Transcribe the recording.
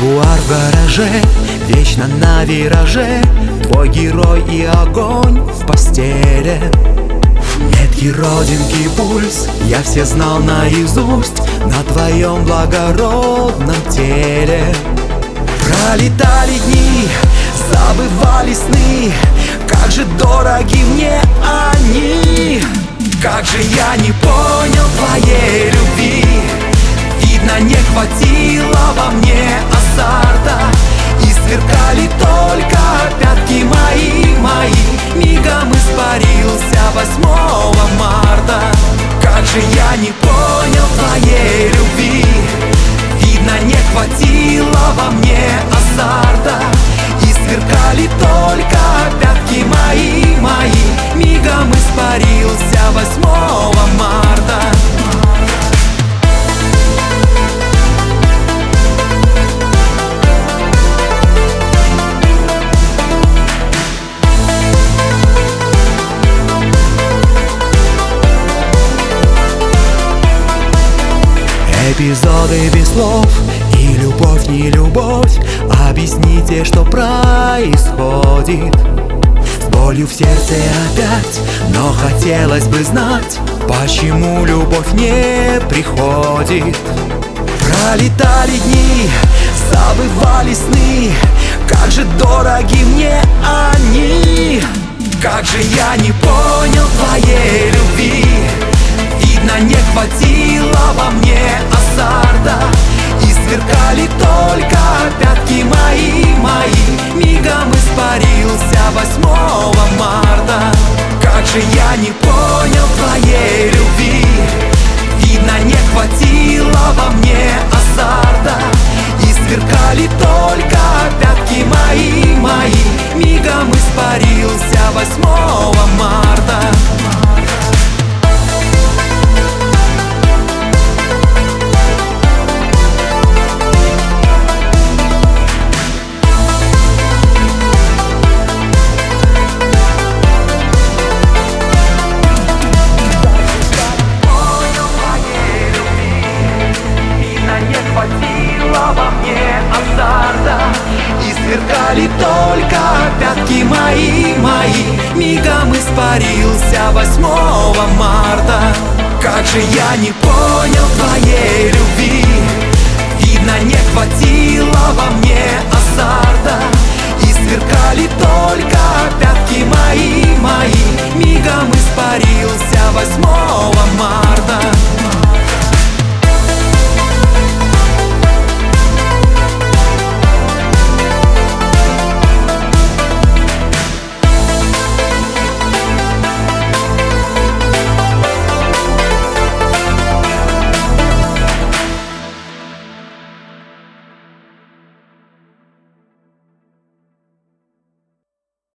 Ягуар в гараже, вечно на вираже, твой герой и огонь в постели. Меткий родинки пульс, я все знал наизусть на твоем благородном теле. Пролетали дни, забывали сны, как же дороги мне они. Как же я не понял твоей любви, видно, не хватило во мне азарта, и сверкали только пятки мои. Мигом испарился 8 марта. Как же я не понял твоей любви, видно, не хватило во мне азарта, и сверкали только пятки мои. Мигом испарился 8 марта. Эпизоды без слов и любовь, не любовь. Объясните, что происходит. С болью в сердце опять, но хотелось бы знать, почему любовь не приходит. Пролетали дни, забывали сны, как же дороги мне они. Как же я не понял твоей любви, видно, не хватило во мне азарта, и сверкали только пятки мои. Мигом испарился 8 марта. Как же я не понял твоей любви, видно, не хватило во мне азарта, и сверкали только пятки мои. Мигом испарился 8 марта. И сверкали только пятки мои. Мигом испарился 8 марта. Как же я не понял твоей любви,